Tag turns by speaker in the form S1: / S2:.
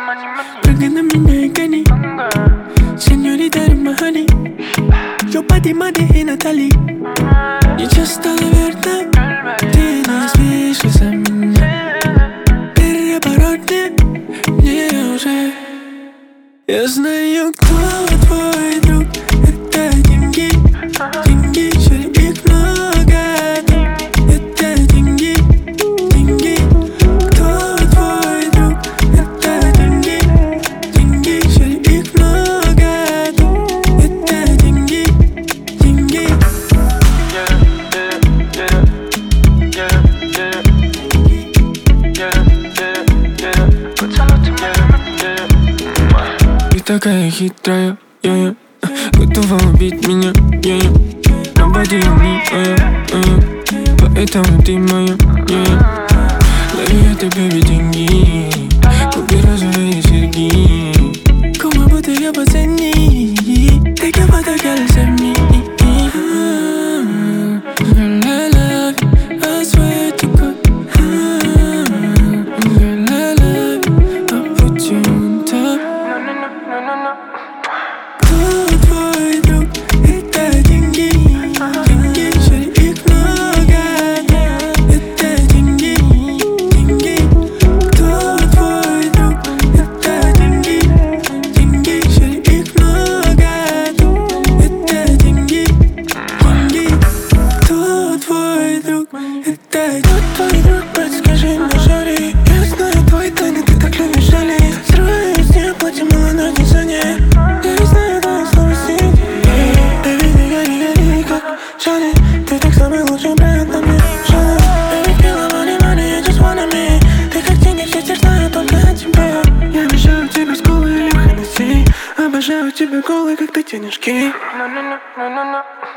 S1: Прыгай на меня и гони, сеньорита Римахани. Yo pa' ti mate и Натали. Ничего стало верно, ты не спишь за меня. Переворотни мне уже. Я знаю, кто твой друг. Это деньги, деньги, шери их много. Это деньги, деньги. Кто твой друг? Это деньги, деньги, шери их много. Это деньги, деньги. Ты такая хитрая, готова убить меня, на воде не поэтому ты моя, лови это, бэби, деньги, купи розовые серьги. Como botella по цене, take a photo, girl, send me. Girl, I love you, I swear to God. Girl, I love you, I'll put you on top. Кто твой друг? Это деньги, деньги, шери их много. Это деньги, деньги. Кто твой друг? Это деньги, деньги, шери их много. Это деньги, деньги. Кто твой друг? Это твой друг, подскажи мне, шари. Я знаю твои тайны, ты так любишь жалеть. Срываюсь с неба, темно на дизайне. Я не знаю твоих слабостей. Baby, ты гори, как Шани. Ты так самый лучший бренд на мне, Шани. Baby, feel money, money, I just wanna me. Ты как деньги, все теперь знаю только о тебе. Я обожаю тебя с колой или Хеннесси. Обожаю тебя голой, как ты денежки.